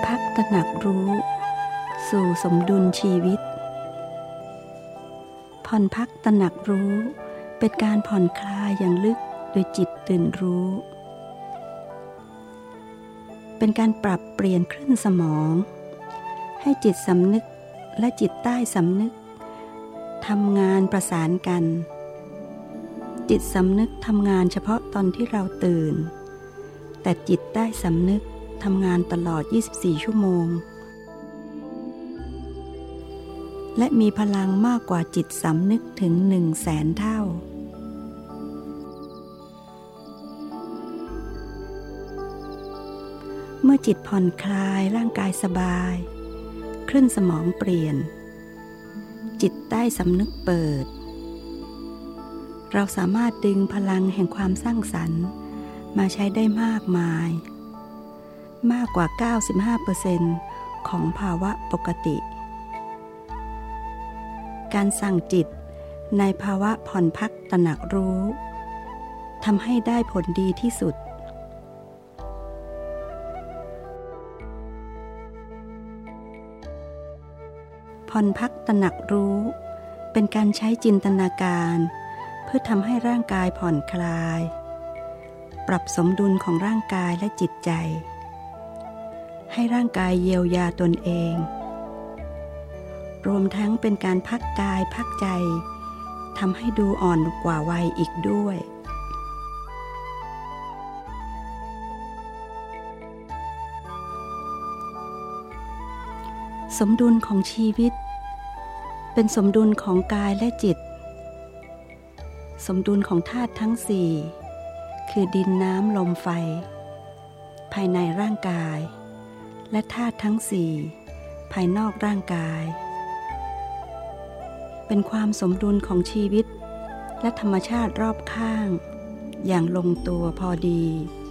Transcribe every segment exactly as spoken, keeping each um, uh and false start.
พักตระหนักรู้สู่สมดุลชีวิตผ่อนพักตระหนักรู้เป็นการผ่อนคลายอย่างลึกโดยจิตตื่นรู้เป็นการปรับเปลี่ยนคลื่นสมองให้จิตสำนึกและจิตใต้สำนึกทำงานประสานกันจิตสำนึกทำงานเฉพาะตอนที่เราตื่นแต่จิตใต้สำนึกทำงานตลอดยี่สิบสี่ชั่วโมงและมีพลังมากกว่าจิตสำนึกถึงหนึ่งแสนเท่าเมื่อจิตผ่อนคลายร่างกายสบายคลื่นสมองเปลี่ยนจิตใต้สำนึกเปิดเราสามารถดึงพลังแห่งความสร้างสรรค์มาใช้ได้มากมายมากกว่า เก้าสิบห้าเปอร์เซ็นต์ ของภาวะปกติการสั่งจิตในภาวะผ่อนพักตระหนักรู้ทำให้ได้ผลดีที่สุดผ่อนพักตระหนักรู้เป็นการใช้จินตนาการเพื่อทำให้ร่างกายผ่อนคลายปรับสมดุลของร่างกายและจิตใจให้ร่างกายเยียวยาตนเองรวมทั้งเป็นการพักกายพักใจทำให้ดูอ่อนกว่าวัยอีกด้วยสมดุลของชีวิตเป็นสมดุลของกายและจิตสมดุลของธาตุทั้งสี่คือดินน้ำลมไฟภายในร่างกายและธาตุทั้งสี่ภายนอกร่างกายเป็นความสมดุลของชีวิตและธรรมชาติรอบข้างอย่างลงตัวพอดี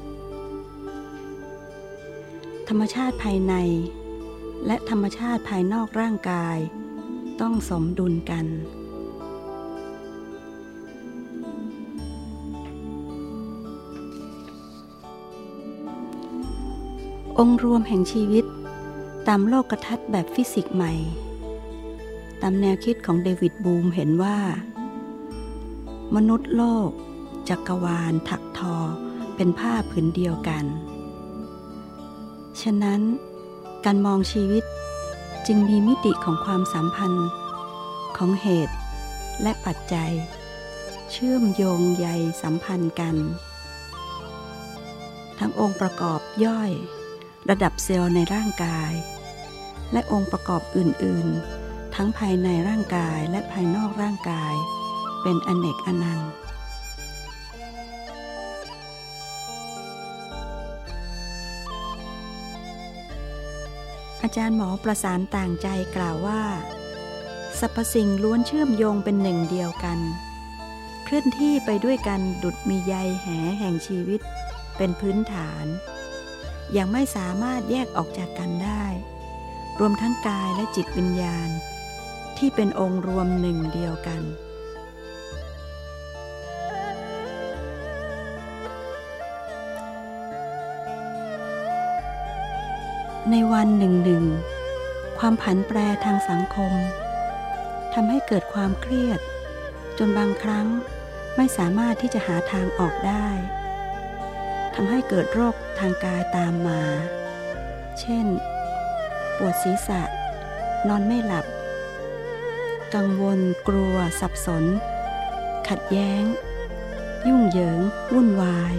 ธรรมชาติภายในและธรรมชาติภายนอกร่างกายต้องสมดุลกันองค์รวมแห่งชีวิตตามโลกทัศน์แบบฟิสิกส์ใหม่ตามแนวคิดของเดวิดบูมเห็นว่ามนุษย์โลกจักรวาลถักทอเป็นผ้าผืนเดียวกันฉะนั้นการมองชีวิตจึงมีมิติของความสัมพันธ์ของเหตุและปัจจัยเชื่อมโยงใยสัมพันธ์กันทั้งองค์ประกอบย่อยระดับเซลล์ในร่างกายและองค์ประกอบอื่นๆทั้งภายในร่างกายและภายนอกร่างกายเป็นอเนกอนันต์อาจารย์หมอประสานต่างใจกล่าวว่าสรรพสิ่งล้วนเชื่อมโยงเป็นหนึ่งเดียวกันเคลื่อนที่ไปด้วยกันดุจมีใยแหแห่งชีวิตเป็นพื้นฐานยังไม่สามารถแยกออกจากกันได้รวมทั้งกายและจิตวิญญาณที่เป็นองค์รวมหนึ่งเดียวกันในวันหนึ่งหนึ่งความผันแปรทางสังคมทำให้เกิดความเครียดจนบางครั้งไม่สามารถที่จะหาทางออกได้ทำให้เกิดโรคทางกายตามมาเช่นปวดศีรษะนอนไม่หลับกังวลกลัวสับสนขัดแย้งยุ่งเหยิงวุ่นวาย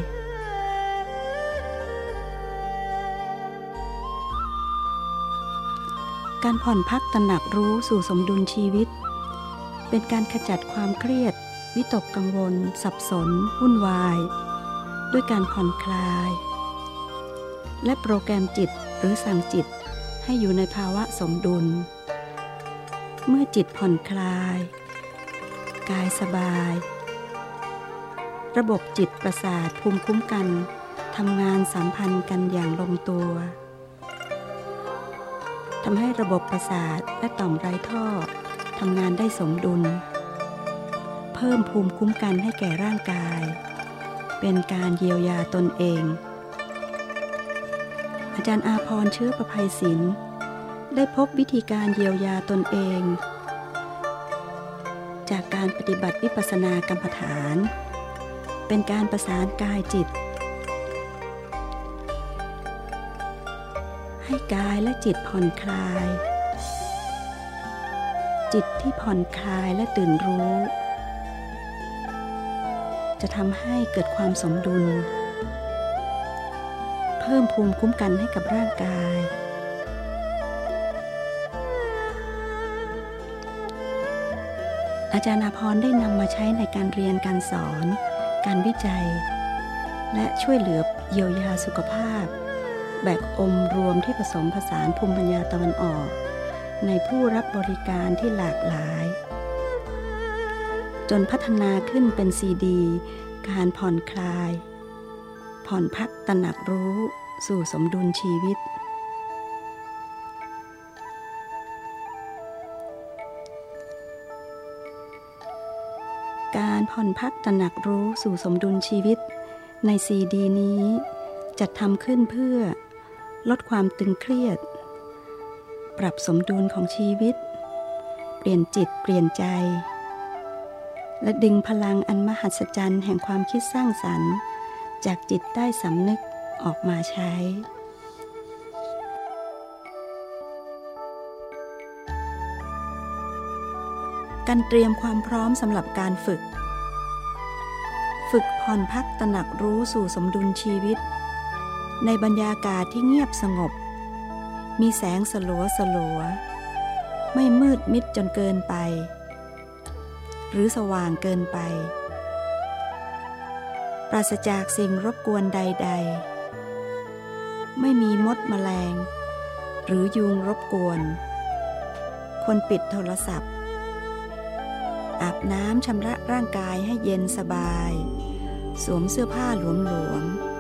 การผ่อนพักตระหนักรู้สู่สมดุลชีวิตเป็นการขจัดความเครียดวิตกกังวลสับสนวุ่นวายด้วยการผ่อนคลายและโปรแกรมจิตหรือสั่งจิตให้อยู่ในภาวะสมดุลเมื่อจิตผ่อนคลายกายสบายระบบจิตประสาทภูมิคุ้มกันทำงานสัมพันธ์กันอย่างลงตัวทำให้ระบบประสาทและต่อมไร้ท่อทำงานได้สมดุลเพิ่มภูมิคุ้มกันให้แก่ร่างกายเป็นการเยียวยาตนเองอาจารย์อาภรณ์เชื้อประภัยศิลป์ได้พบวิธีการเยียวยาตนเองจากการปฏิบัติวิปัสสนากรรมฐานเป็นการประสานกายจิตให้กายและจิตผ่อนคลายจิตที่ผ่อนคลายและตื่นรู้จะทำให้เกิดความสมดุลเพิ่มภูมิคุ้มกันให้กับร่างกายอาจารย์อาภรณ์ได้นำมาใช้ในการเรียนการสอนการวิจัยและช่วยเหลือเยียวยาสุขภาพแบบองค์รวมที่ผสมผสานภูมิปัญญาตะวันออกในผู้รับบริการที่หลากหลายจนพัฒนาขึ้นเป็นซีดีการผ่อนคลายผ่อนพักตระหนักรู้สู่สมดุลชีวิตการผ่อนพักตระหนักรู้สู่สมดุลชีวิตในซีดีนี้จัดทำขึ้นเพื่อลดความตึงเครียดปรับสมดุลของชีวิตเปลี่ยนจิตเปลี่ยนใจและดึงพลังอันมหัศจรรย์แห่งความคิดสร้างสรรค์จากจิตใต้สำนึกออกมาใช้การเตรียมความพร้อมสำหรับการฝึกฝึกผ่อนพักตระหนักรู้สู่สมดุลชีวิตในบรรยากาศที่เงียบสงบมีแสงสลัวสลัวไม่มืดมิดจนเกินไปหรือสว่างเกินไปปราศจากสิ่งรบกวนใดๆไม่มีมดแมลงหรือยุงรบกวนควรปิดโทรศัพท์อาบน้ำชำระร่างกายให้เย็นสบายสวมเสื้อผ้าหลวมๆ